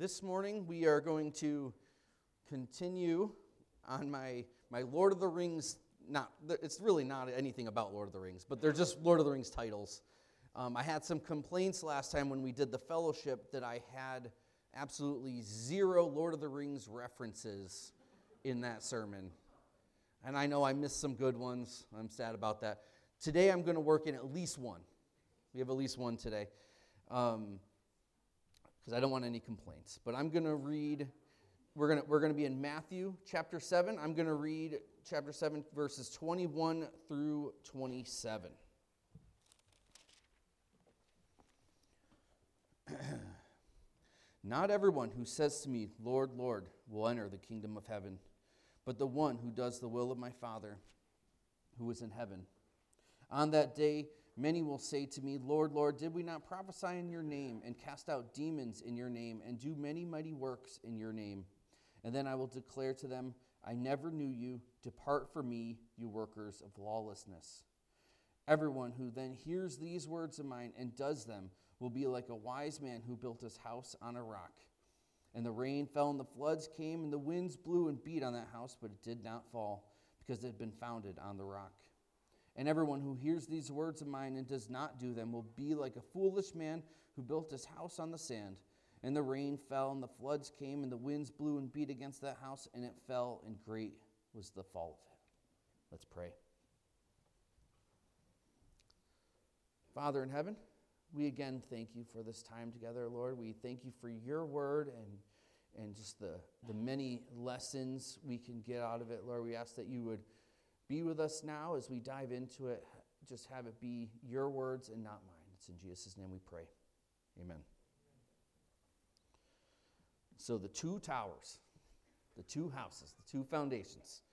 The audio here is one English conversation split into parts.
This morning we are going to continue on my Lord of the Rings, it's really not anything about Lord of the Rings, but they're just Lord of the Rings titles. I had some complaints last time when we did the fellowship that I had absolutely zero Lord of the Rings references in that sermon. And I know I missed some good ones. I'm sad about that. Today I'm going to work in at least one. We have at least one today. Because I don't want any complaints. But I'm going to read, we're going to be in Matthew chapter 7. I'm going to read chapter 7, verses 21 through 27. Not everyone who says to me, Lord, Lord, will enter the kingdom of heaven, but the one who does the will of my Father who is in heaven. On that day, many will say to me, Lord, Lord, did we not prophesy in your name and cast out demons in your name and do many mighty works in your name? And then I will declare to them, I never knew you. Depart from me, you workers of lawlessness. Everyone who then hears these words of mine and does them will be like a wise man who built his house on a rock. And the rain fell and the floods came and the winds blew and beat on that house, but it did not fall because it had been founded on the rock. And everyone who hears these words of mine and does not do them will be like a foolish man who built his house on the sand. And the rain fell, and the floods came, and the winds blew and beat against that house, and it fell, and great was the fall of it. Let's pray. Father in heaven, we again thank you for this time together, Lord. We thank you for your word and just the many lessons we can get out of it. Lord, we ask that you would be with us now as we dive into it. Just have it be your words and not mine. It's in Jesus' name we pray. Amen. So the two towers, the two houses, the two foundations.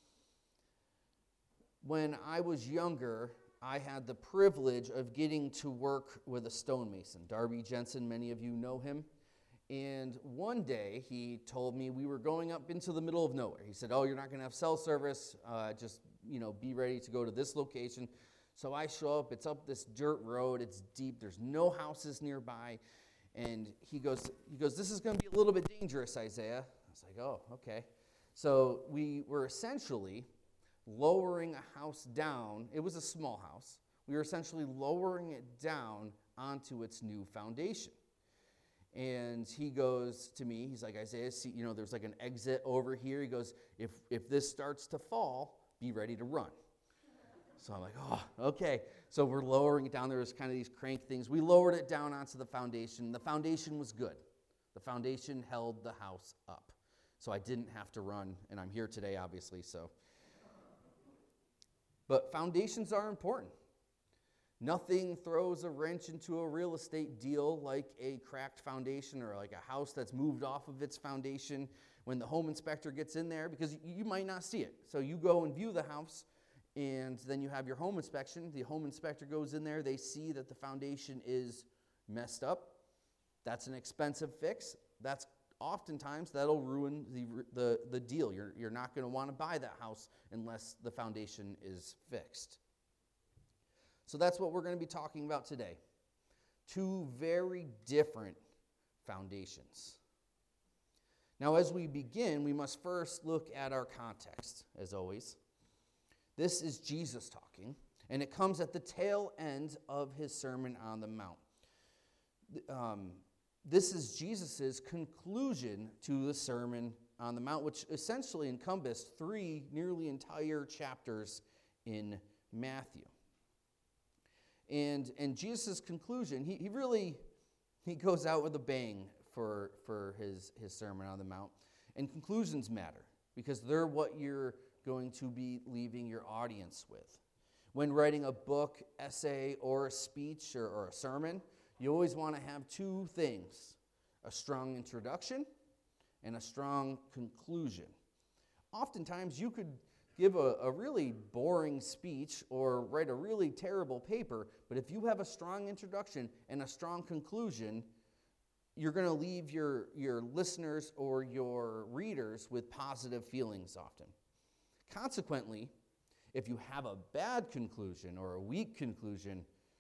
When I was younger, I had the privilege of getting to work with a stonemason. Darby Jensen, many of you know him. And one day he told me we were going up into the middle of nowhere. He said, oh, you're not going to have cell service. Just, be ready to go to this location. So I show up. It's up this dirt road. It's deep. There's no houses nearby. And he goes, this is going to be a little bit dangerous, Isaiah. I was like, oh, okay. So we were essentially lowering a house down. It was a small house. We were essentially lowering it down onto its new foundation. And he goes to me, he's like, Isaiah, see, there's like an exit over here. He goes, if this starts to fall, be ready to run. So I'm like, oh, okay. So we're lowering it down. There was kind of these crank things. We lowered it down onto the foundation. The foundation was good. The foundation held the house up. So I didn't have to run, and I'm here today, obviously, so. But foundations are important. Nothing throws a wrench into a real estate deal like a cracked foundation or like a house that's moved off of its foundation when the home inspector gets in there, because you might not see it. So you go and view the house, and then you have your home inspection. The home inspector goes in there. They see that the foundation is messed up. That's an expensive fix. That's oftentimes that'll ruin the deal. You're not going to want to buy that house unless the foundation is fixed. So that's what we're going to be talking about today. Two very different foundations. Now, as we begin, we must first look at our context, as always. This is Jesus talking, and it comes at the tail end of his Sermon on the Mount. This is Jesus' conclusion to the Sermon on the Mount, which essentially encompassed 3 nearly entire chapters in Matthew. And Jesus' conclusion, he goes out with a bang for his Sermon on the Mount. And conclusions matter because they're what you're going to be leaving your audience with. When writing a book, essay, or a speech or a sermon, you always want to have 2 things: a strong introduction and a strong conclusion. Oftentimes, you could give a really boring speech or write a really terrible paper, but if you have a strong introduction and a strong conclusion, you're going to leave your listeners or your readers with positive feelings often. Consequently, if you have a bad conclusion or a weak conclusion,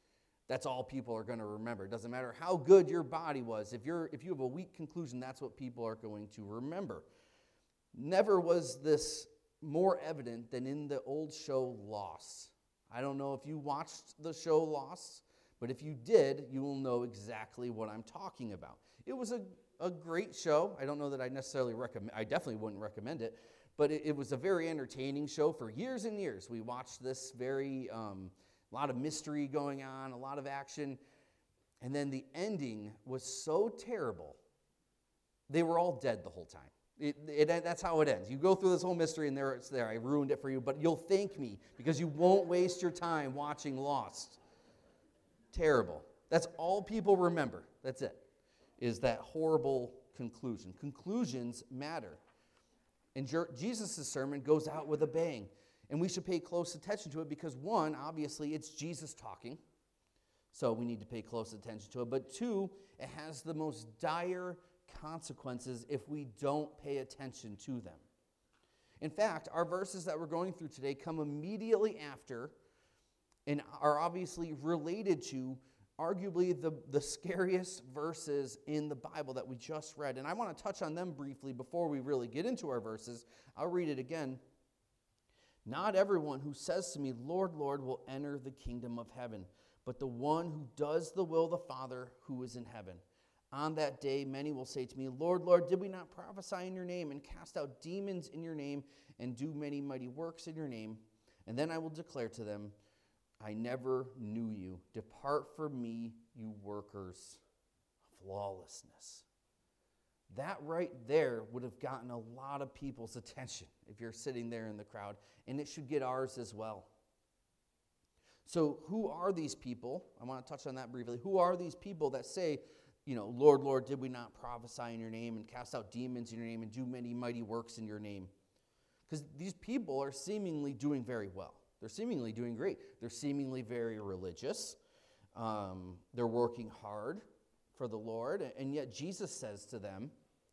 That's all people are going to remember. It doesn't matter how good your body was. If you have a weak conclusion, that's what people are going to remember. Never was this more evident than in the old show Lost. I don't know if you watched the show Lost, but if you did, you will know exactly what I'm talking about. It was a great show. I don't know that I necessarily recommend. I definitely wouldn't recommend it, but it was a very entertaining show for years and years. We watched this very a lot of mystery going on, a lot of action, and then the ending was so terrible. They were all dead the whole time. That's how it ends. You go through this whole mystery, and there it's there. I ruined it for you, but you'll thank me because you won't waste your time watching Lost. Terrible. That's all people remember. That's it, is that horrible conclusion. Conclusions matter. And Jesus' sermon goes out with a bang. And we should pay close attention to it because, one, obviously, it's Jesus talking. So we need to pay close attention to it. But two, it has the most dire consequences if we don't pay attention to them. In fact, our verses that we're going through today come immediately after and are obviously related to arguably the scariest verses in the Bible that we just read. And I want to touch on them briefly before we really get into our verses. I'll read it again. Not everyone who says to me, Lord, Lord, will enter the kingdom of heaven, but the one who does the will of the Father who is in heaven. On that day, many will say to me, Lord, Lord, did we not prophesy in your name and cast out demons in your name and do many mighty works in your name? And then I will declare to them, I never knew you. Depart from me, you workers of lawlessness. That right there would have gotten a lot of people's attention if you're sitting there in the crowd, and it should get ours as well. So who are these people? I want to touch on that briefly. Who are these people that say, Lord, Lord, did we not prophesy in your name and cast out demons in your name and do many mighty works in your name? Because these people are seemingly doing very well. They're seemingly doing great. They're seemingly very religious. They're working hard for the Lord, and yet Jesus says to them,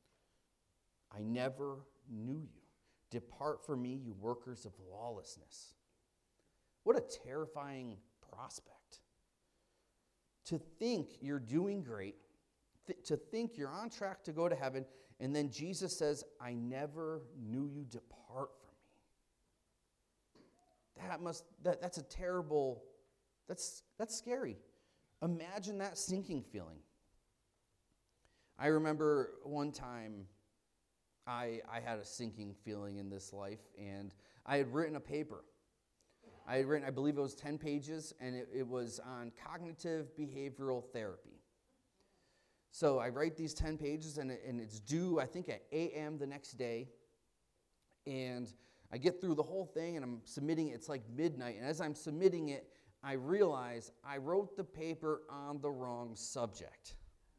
I never knew you. Depart from me, you workers of lawlessness. What a terrifying prospect. To think you're doing great, to think you're on track to go to heaven, and then Jesus says, I never knew you. Depart from me. That's a terrible, that's scary. Imagine that sinking feeling. I remember one time I had a sinking feeling in this life, and I had written a paper. I believe it was 10 pages, and it was on cognitive behavioral therapy. So I write these 10 pages, and it's due, I think, at 8 a.m. the next day. And I get through the whole thing, and I'm submitting it. It's like midnight, and as I'm submitting it, I realize I wrote the paper on the wrong subject.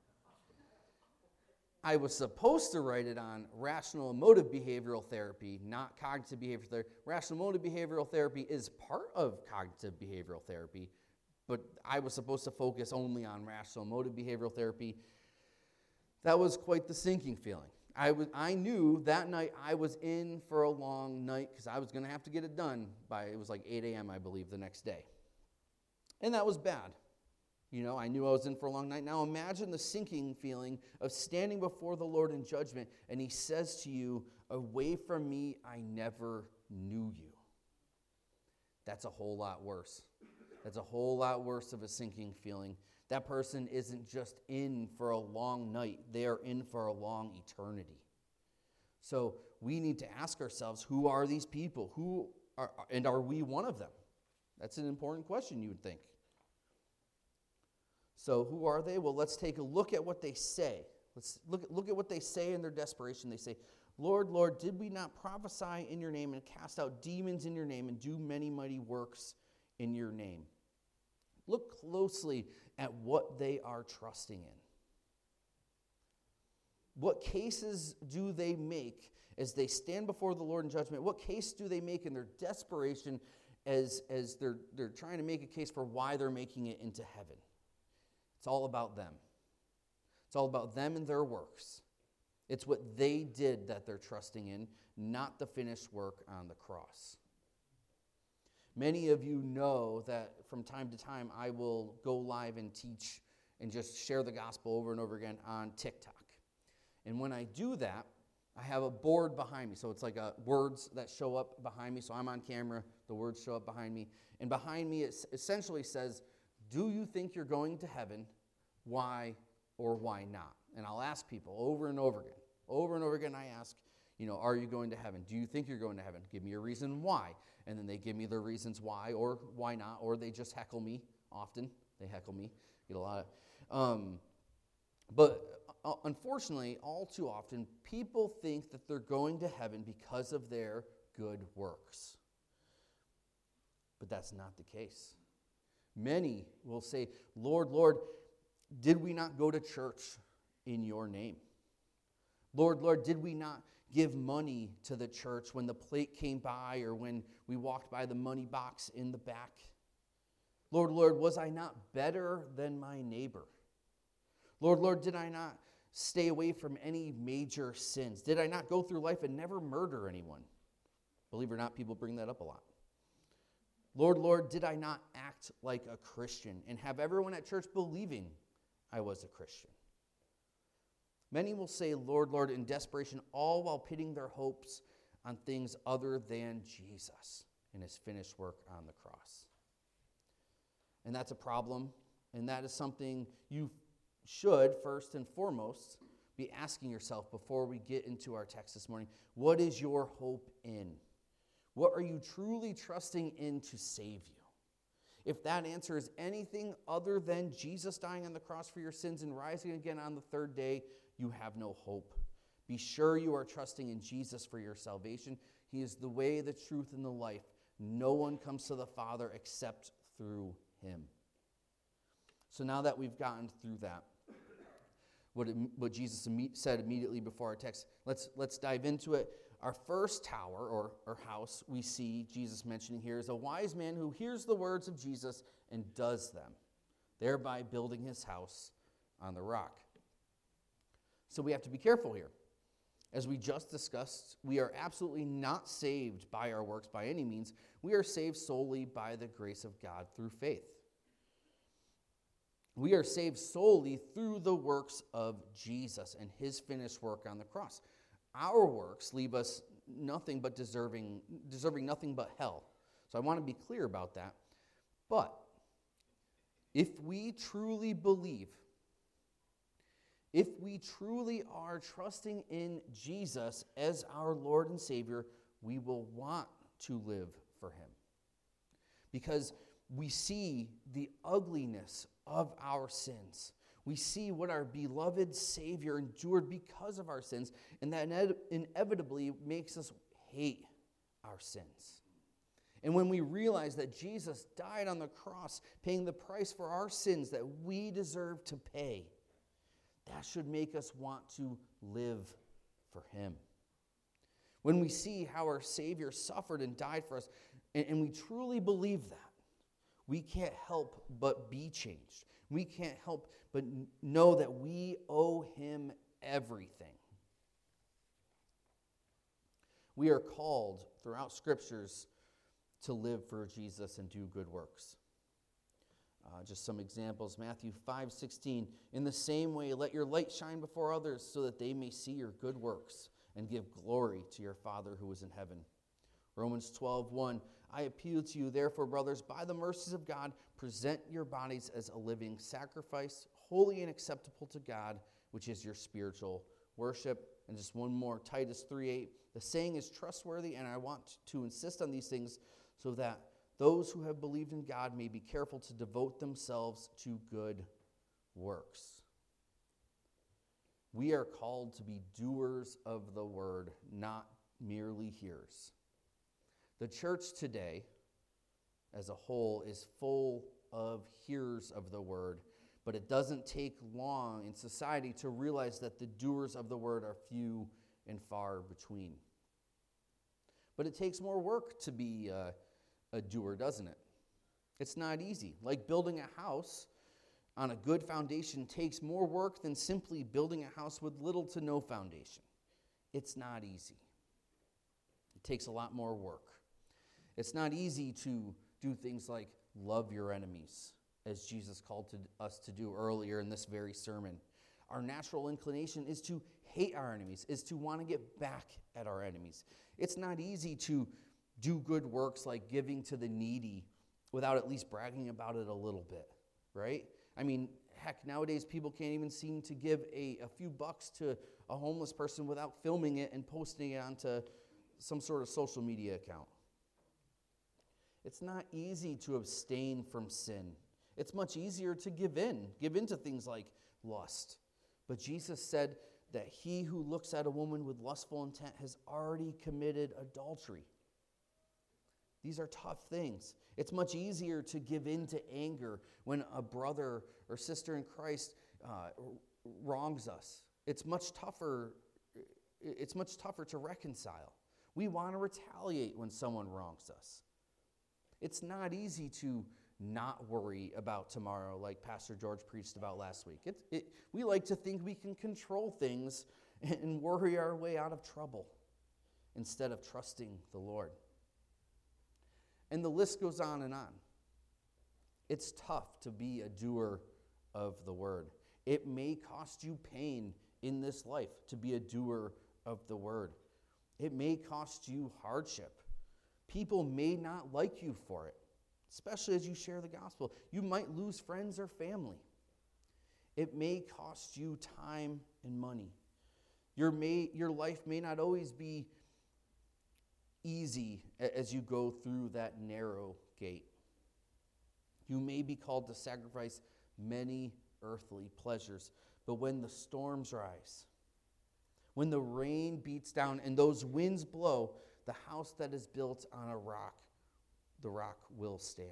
I was supposed to write it on rational emotive behavioral therapy, not cognitive behavioral therapy. Rational emotive behavioral therapy is part of cognitive behavioral therapy, but I was supposed to focus only on rational emotive behavioral therapy. That was quite the sinking feeling. I knew that night I was in for a long night because I was going to have to get it done by, it was like 8 a.m., I believe, the next day. And that was bad. I knew I was in for a long night. Now imagine the sinking feeling of standing before the Lord in judgment, and he says to you, away from me, I never knew you. That's a whole lot worse. That's a whole lot worse of a sinking feeling. That person isn't just in for a long night. They are in for a long eternity. So we need to ask ourselves, who are these people? And are we one of them? That's an important question, you would think. So who are they? Well, let's take a look at what they say. Let's look at what they say in their desperation. They say, Lord, Lord, did we not prophesy in your name and cast out demons in your name and do many mighty works in your name? Look closely at what they are trusting in. What cases do they make as they stand before the Lord in judgment? What case do they make in their desperation as they're trying to make a case for why they're making it into heaven? It's all about them. It's all about them and their works. It's what they did that they're trusting in, not the finished work on the cross. Many of you know that from time to time I will go live and teach and just share the gospel over and over again on TikTok. And when I do that, I have a board behind me. So it's like words that show up behind me. So I'm on camera, the words show up behind me. And behind me it essentially says, do you think you're going to heaven? Why or why not? And I'll ask people over and over again. Over and over again I ask, are you going to heaven? Do you think you're going to heaven? Give me a reason why. And then they give me their reasons why or why not, or they just heckle me often. They heckle me. Get a lot of... But unfortunately, all too often, people think that they're going to heaven because of their good works. But that's not the case. Many will say, Lord, Lord, did we not go to church in your name? Lord, Lord, did we not give money to the church when the plate came by or when we walked by the money box in the back? Lord, Lord, was I not better than my neighbor? Lord, Lord, did I not stay away from any major sins? Did I not go through life and never murder anyone? Believe it or not, people bring that up a lot. Lord, Lord, did I not act like a Christian and have everyone at church believing I was a Christian? Many will say, Lord, Lord, in desperation, all while pitting their hopes on things other than Jesus and his finished work on the cross. And that's a problem, and that is something you should, first and foremost, be asking yourself before we get into our text this morning. What is your hope in? What are you truly trusting in to save you? If that answer is anything other than Jesus dying on the cross for your sins and rising again on the third day, you have no hope. Be sure you are trusting in Jesus for your salvation. He is the way, the truth, and the life. No one comes to the Father except through him. So now that we've gotten through that, what Jesus said immediately before our text, let's dive into it. Our first tower or house we see Jesus mentioning here is a wise man who hears the words of Jesus and does them, thereby building his house on the rock. So we have to be careful here. As we just discussed, we are absolutely not saved by our works by any means. We are saved solely by the grace of God through faith. We are saved solely through the works of Jesus and his finished work on the cross. Our works leave us nothing but deserving nothing but hell. So I want to be clear about that. But if we truly believe, if we truly are trusting in Jesus as our Lord and Savior, we will want to live for him. Because we see the ugliness of our sins. We see what our beloved Savior endured because of our sins, and that inevitably makes us hate our sins. And when we realize that Jesus died on the cross, paying the price for our sins that we deserve to pay, that should make us want to live for him. When we see how our Savior suffered and died for us, and we truly believe that, we can't help but be changed. We can't help but know that we owe him everything. We are called throughout Scriptures to live for Jesus and do good works. Just some examples. Matthew 5:16. In the same way, let your light shine before others so that they may see your good works and give glory to your Father who is in heaven. Romans 12:1. I appeal to you, therefore, brothers, by the mercies of God, present your bodies as a living sacrifice, holy and acceptable to God, which is your spiritual worship. And just one more, Titus 3:8. The saying is trustworthy, and I want to insist on these things so that those who have believed in God may be careful to devote themselves to good works. We are called to be doers of the word, not merely hearers. The church today, as a whole, is full of hearers of the word, but it doesn't take long in society to realize that the doers of the word are few and far between. But it takes more work to be a doer, doesn't it? It's not easy. Like building a house on a good foundation takes more work than simply building a house with little to no foundation. It's not easy. It takes a lot more work. It's not easy to do things like love your enemies, as Jesus called us to do earlier in this very sermon. Our natural inclination is to hate our enemies, is to want to get back at our enemies. It's not easy to do good works like giving to the needy without at least bragging about it a little bit, right? I mean, heck, nowadays people can't even seem to give a few bucks to a homeless person without filming it and posting it onto some sort of social media account. It's not easy to abstain from sin. It's much easier to give in to things like lust. But Jesus said that he who looks at a woman with lustful intent has already committed adultery. These are tough things. It's much easier to give in to anger when a brother or sister in Christ wrongs us. It's much tougher to reconcile. We want to retaliate when someone wrongs us. It's not easy to not worry about tomorrow, like Pastor George preached about last week. We like to think we can control things and worry our way out of trouble instead of trusting the Lord. And the list goes on and on. It's tough to be a doer of the word. It may cost you pain in this life to be a doer of the word. It may cost you hardship. People may not like you for it, especially as you share the gospel. You might lose friends or family. It may cost you time and money. Your life may not always be easy as you go through that narrow gate. You may be called to sacrifice many earthly pleasures, but when the storms rise, when the rain beats down and those winds blow, the house that is built on a rock, the rock will stand.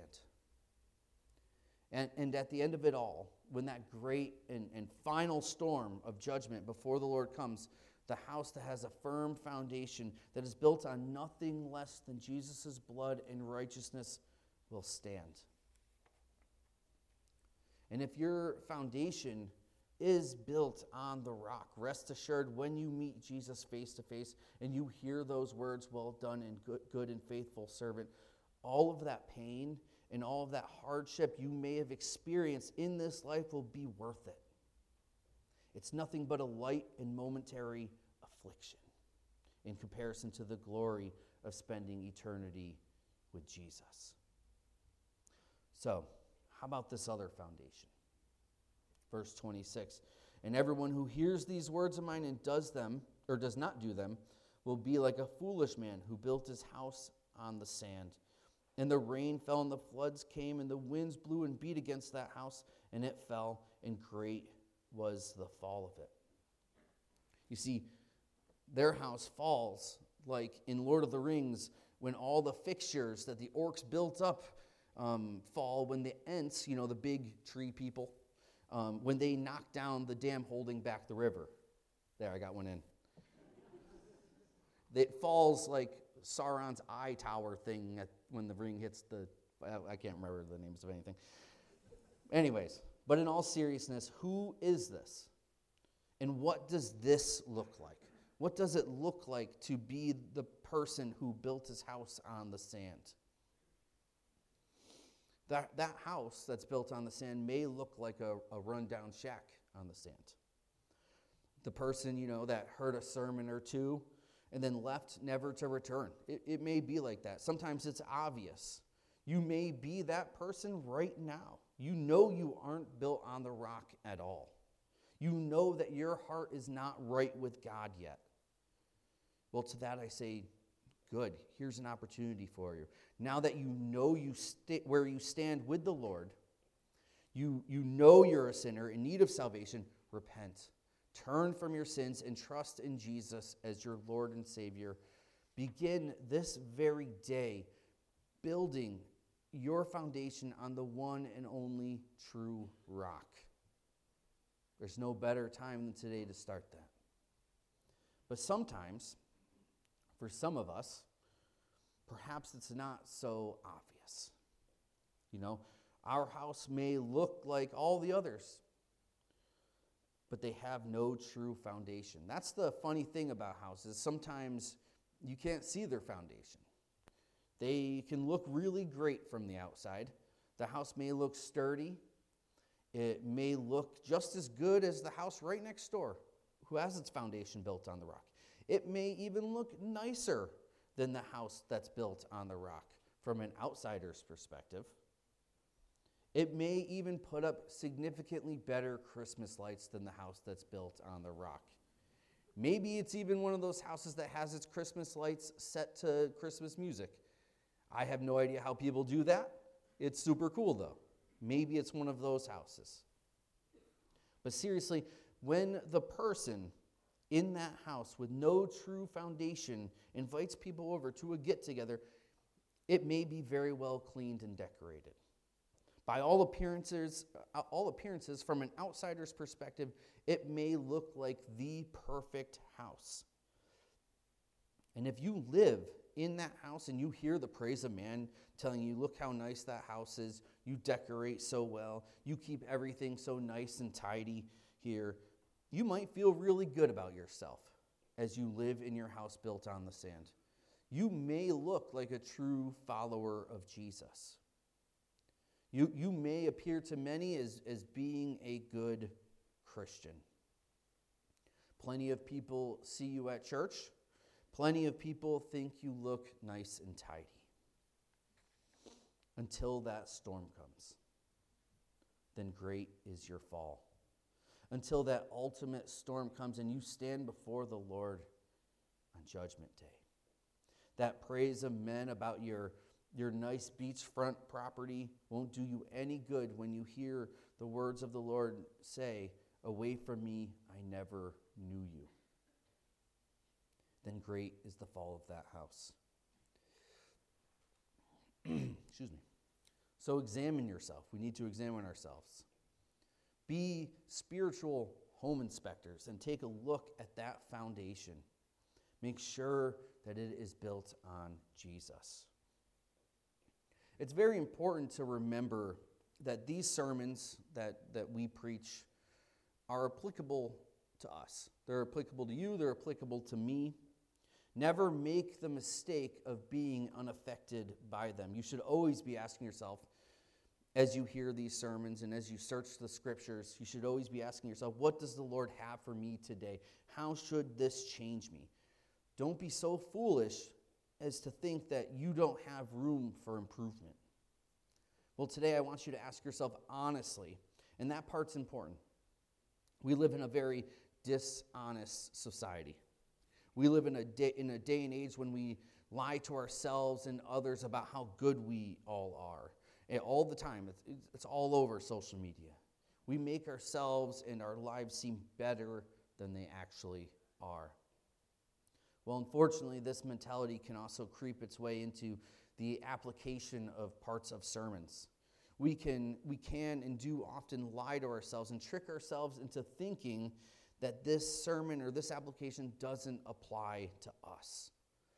And at the end of it all, when that great and final storm of judgment before the Lord comes, the house that has a firm foundation that is built on nothing less than Jesus' blood and righteousness will stand. And if your foundation is built on the rock, rest assured when you meet Jesus face to face and you hear those words, "Well done and good and faithful servant," all of that pain and all of that hardship you may have experienced in this life will be worth it. It's nothing but a light and momentary affliction in comparison to the glory of spending eternity with Jesus. So, how about this other foundation? Verse 26, "And everyone who hears these words of mine and does them, or does not do them, will be like a foolish man who built his house on the sand. And the rain fell, and the floods came, and the winds blew and beat against that house, and it fell, and great was the fall of it." You see, their house falls like in Lord of the Rings when all the fixtures that the orcs built up fall, when the Ents, the big tree people, when they knock down the dam holding back the river. There, I got one in. It falls like Sauron's eye tower thing when the ring hits I can't remember the names of anything. Anyways, but in all seriousness, who is this? And what does this look like? What does it look like to be the person who built his house on the sand? That house that's built on the sand may look like a rundown shack on the sand. The person, that heard a sermon or two and then left never to return. It may be like that. Sometimes it's obvious. You may be that person right now. You know you aren't built on the rock at all. You know that your heart is not right with God yet. Well, to that I say, good. Here's an opportunity for you. Now that you know where you stand with the Lord, you know you're a sinner in need of salvation, repent. Turn from your sins and trust in Jesus as your Lord and Savior. Begin this very day building your foundation on the one and only true rock. There's no better time than today to start that. But sometimes, for some of us, perhaps it's not so obvious. Our house may look like all the others, but they have no true foundation. That's the funny thing about houses. Sometimes you can't see their foundation. They can look really great from the outside. The house may look sturdy. It may look just as good as the house right next door, who has its foundation built on the rock. It may even look nicer than the house that's built on the rock from an outsider's perspective. It may even put up significantly better Christmas lights than the house that's built on the rock. Maybe it's even one of those houses that has its Christmas lights set to Christmas music. I have no idea how people do that. It's super cool, though. Maybe it's one of those houses. But seriously, when the person in that house with no true foundation invites people over to a get-together, it may be very well cleaned and decorated. By all appearances, from an outsider's perspective, it may look like the perfect house. And if you live in that house and you hear the praise of man telling you, look how nice that house is, you decorate so well, you keep everything so nice and tidy here, you might feel really good about yourself as you live in your house built on the sand. You may look like a true follower of Jesus. You may appear to many as being a good Christian. Plenty of people see you at church. Plenty of people think you look nice and tidy. Until that storm comes. Then great is your fall. Until that ultimate storm comes and you stand before the Lord on Judgment Day. That praise of men about your nice beachfront property won't do you any good when you hear the words of the Lord say, away from me, I never knew you. Then great is the fall of that house. Excuse me. So examine yourself. We need to examine ourselves. Be spiritual home inspectors and take a look at that foundation. Make sure that it is built on Jesus. It's very important to remember that these sermons that we preach are applicable to us. They're applicable to you. They're applicable to me. Never make the mistake of being unaffected by them. You should always be asking yourself, as you hear these sermons and as you search the scriptures, you should always be asking yourself, what does the Lord have for me today? How should this change me? Don't be so foolish as to think that you don't have room for improvement. Well, today I want you to ask yourself honestly, and that part's important. We live in a very dishonest society. We live in a day and age when we lie to ourselves and others about how good we all are. And all the time, it's all over social media. We make ourselves and our lives seem better than they actually are. Well, unfortunately, this mentality can also creep its way into the application of parts of sermons. We can and do often lie to ourselves and trick ourselves into thinking that this sermon or this application doesn't apply to us.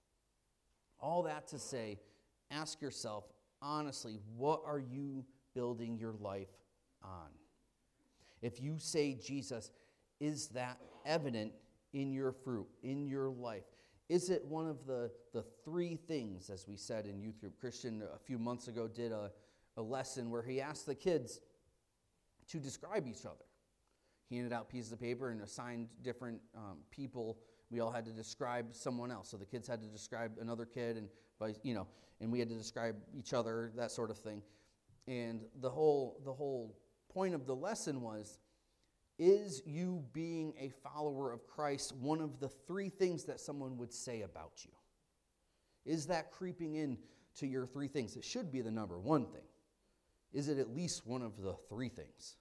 All that to say, ask yourself, honestly, what are you building your life on? If you say Jesus, is that evident in your fruit, in your life? Is it one of the three things, as we said in youth group? Christian, a few months ago, did a lesson where he asked the kids to describe each other. He handed out pieces of paper and assigned different people. We all had to describe someone else. So the kids had to describe another kid, and we had to describe each other, that sort of thing. And the whole point of the lesson was, is you being a follower of Christ one of the three things that someone would say about you? Is that creeping in to your three things? It should be the number one thing. Is it at least one of the three things?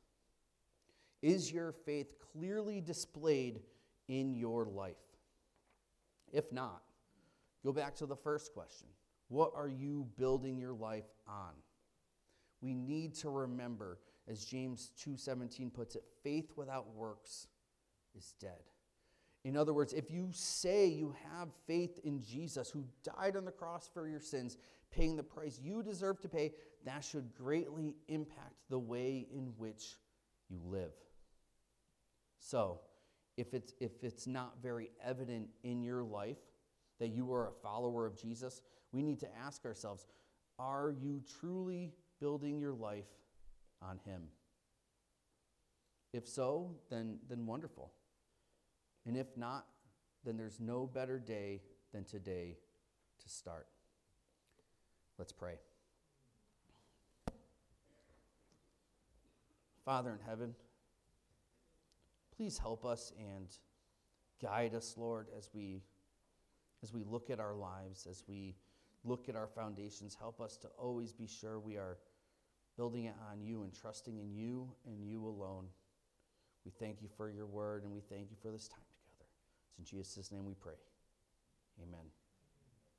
Is your faith clearly displayed in your life? If not, go back to the first question. What are you building your life on? We need to remember, as James 2:17 puts it, faith without works is dead. In other words, if you say you have faith in Jesus, who died on the cross for your sins, paying the price you deserve to pay, that should greatly impact the way in which you live. So, if it's not very evident in your life that you are a follower of Jesus, we need to ask ourselves, are you truly building your life on him? If so, then wonderful. And if not, then there's no better day than today to start. Let's pray. Father in heaven, please help us and guide us, Lord, as we look at our lives, as we look at our foundations. Help us to always be sure we are building it on you and trusting in you and you alone. We thank you for your word, and we thank you for this time together. It's in Jesus' name we pray. Amen.